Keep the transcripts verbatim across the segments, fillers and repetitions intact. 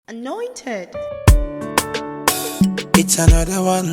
Anointed. It's another one.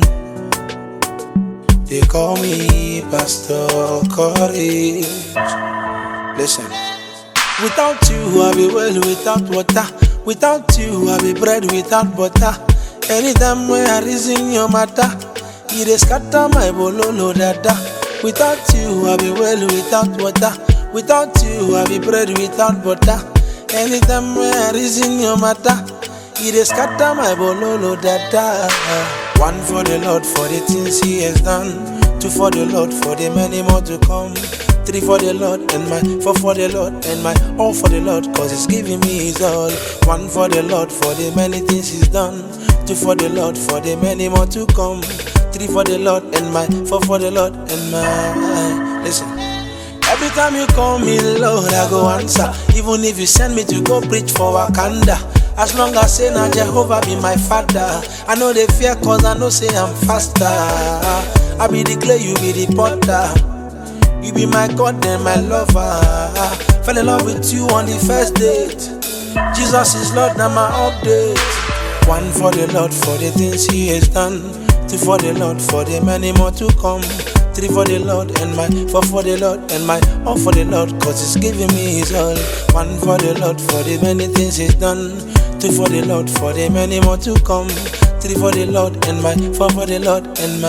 They call me Pastor Courage. Listen. Without you, I be well without water. Without you, I be bread without butter. Anytime when I reason your matter, you dey scatter my bololo dada. Without you, I be well without water. Without you, I be bread without butter. Anytime when I reason your matter, you dey scatter my bololo dada. One for the Lord for the things He has done. Two for the Lord for the many more to come. Three for the Lord and my, four for the Lord and my, all for the Lord, cause He's giving me His all. One for the Lord for the many things He's done. Two for the Lord for the many more to come. Three for the Lord and my, four for the Lord and my. Listen. Every time you call me Lord, I go answer. Even if you send me to go preach for Wakanda, as long as say na Jehovah be my father, I know they fear cause I know say I'm faster. I be the clay, you be the potter. You be my God and my lover. Fell in love with you on the first date. Jesus is Lord, now my update. One for the Lord for the things He has done. Two for the Lord for the many more to come. Three for the Lord and my, four for the Lord and my, all for the Lord, cause He's giving me His all. One for the Lord for the many things He's done. Two for the Lord for the many more to come. Three for the Lord and my, four for the Lord and my.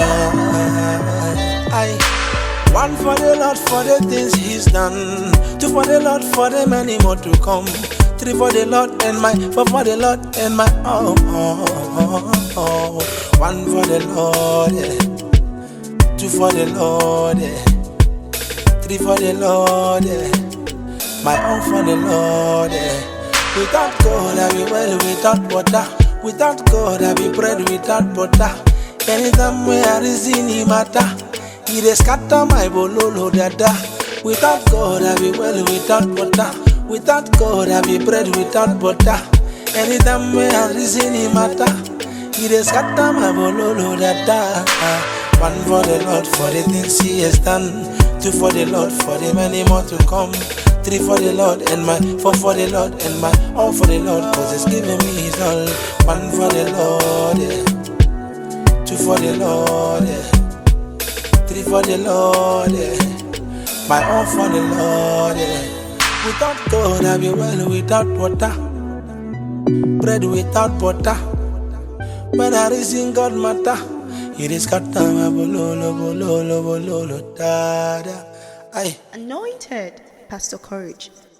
I. One for the Lord for the things He's done. Two for the Lord for the many more to come. Three for the Lord and my, four for the Lord and my, oh, oh, oh, oh. One for the Lord, yeah. Two for the Lord, yeah. Three for the Lord, yeah. My own for the Lord, yeah. Without God, I be well without water. Without God, I be bread without butter. Anytime when I reason He matter, He dey scatter my bololo dada. Without God, I be well without water. Without God, I be bread without butter. Anytime when I reason He matter, He dey scatter my bololo dada. One for the Lord for the things He has done. Two for the Lord for the many more to come. Three for the Lord and my, four for the Lord and my, all for the Lord, cause He's giving me His all. One for the Lord, yeah. Two for the Lord, yeah. Three for the Lord, yeah. My all for the Lord, yeah. Without God, I be well without water. Bread without butter. When I reason God matter, He is scatter my bololo, bololo, bololo, dada. Aye. Anointed. Pastor Courage.